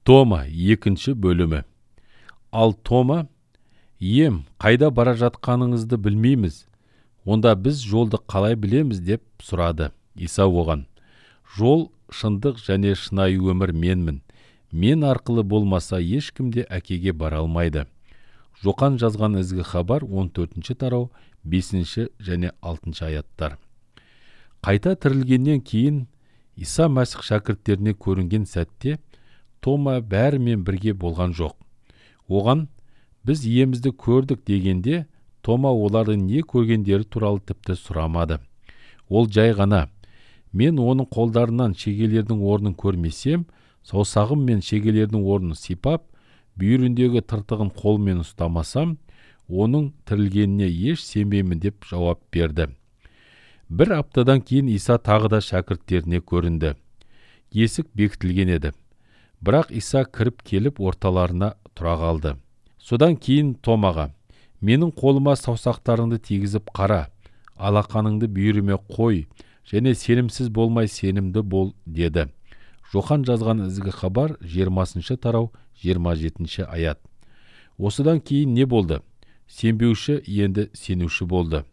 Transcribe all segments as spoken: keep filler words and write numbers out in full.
Тома екінші бөлімі. Ал Тома, ем, қайда бара жатқаныңызды білмейміз. Онда біз жолды қалай білеміз деп сұрады. Иса оған: жол, шындық және шынайы өмір менмін. Мен арқылы болмаса ешкім де әкеге бара алмайды. Жоқан жазған ізгі хабар он төртінші тарау бесінші және алтыншы аяттар. Қайта тірілгеннен кейін Иса Мәсіх шәкірттеріне көрінген сәтте Тома бәрімен бірге болған жоқ. Оған біз иемізді көрдік дегенде Тома олардың не көргендері туралы тіпті сұрамады. Ол жай ғана: мен оның қолдарынан шегелердің орнын көрмесем, саусағым мен шегелердің орнын сипап, бүйіріндегі тыртығын қолмен ұстамасам, оның тірілгеніне еш сенбеймін деп жауап берді. Бір аптадан кейін Иса тағы да шәкірттеріне көрінді. Есік бекітілген еді. Бірақ Иса кіріп келіп орталарына тұра қалды. Содан кейін Томаға: менің қолыма саусақтарыңды тигізіп қара, алақаныңды бүйіріме қой, және сенімсіз болмай сенімді бол, деді. Жоқан жазған ізгі хабар жиырмасыншы тарау жиырма жетінші аят. Осыдан кейін не болды? Сенбеуші енді сенуші болды.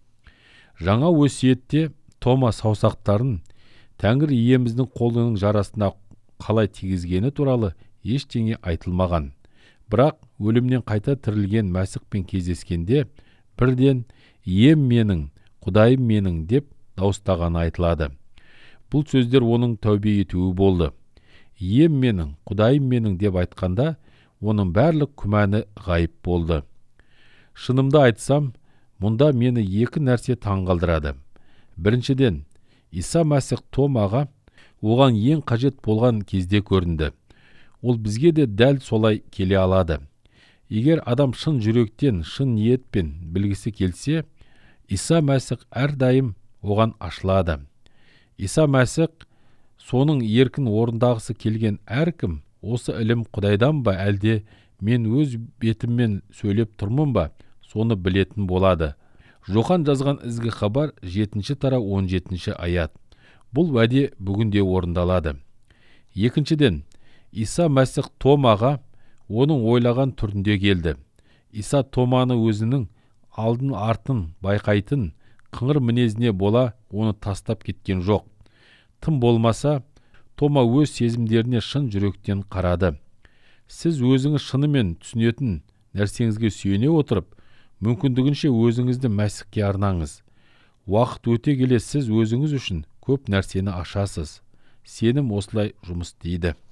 Жаңа өсиетте Тома саусақтарын Тәңір иеміздің қолының жарасына қалай тигізгені туралы ештеңе айтылмаған. Бірақ өлімнен қайта тірілген Мәсіхпен кездескенде бірден «Ием менің, Құдайым менің» деп дауыстағаны айтылады. Бұл сөздер оның тәубе етуі болды. «Ием менің, Құдайым менің» деп айтқанда оның барлық күмәні ғайып болды. Шынымды айтсам, мұнда мені екі нәрсе таңғалдырады. Біріншіден, Иса Мәсіх Томаға оған ең қажет болған кезде көрінді. Ол бізге де дәл солай келе алады. Егер адам шын жүректен, шын ниетпен білгісі келсе, Иса Мәсіх әрдайым оған ашылады. Иса Мәсіх соның еркін орындағысы келген әркім, осы ілім Құдайдан ба, әлде мен өз бетіммен сөйлеп тұрмын ба, соны білетін болады. Жоқан жазған ізгі хабар жетінші тарау он жетінші аят. Бұл уәде бүгінде орындалады. Екіншіден, Иса Мәсіх Томаға оның ойлаған түрінде келді. Иса Томаны өзінің алдын артын байқайтын қыңыр мінезіне бола оны тастап кеткен жоқ. Тым болмаса, Тома өз сезімдеріне шын жүректен қарады. Сіз өзіңіз шынымен түсінетін нәрсеңізге сүйене отырып, мүмкіндігінше өзіңізді Мәсіхке арнаңыз. Уақыт өте келе сіз өзіңіз үшін көп нәрсені ашасыз. Сенім осылай жұмыс істейді.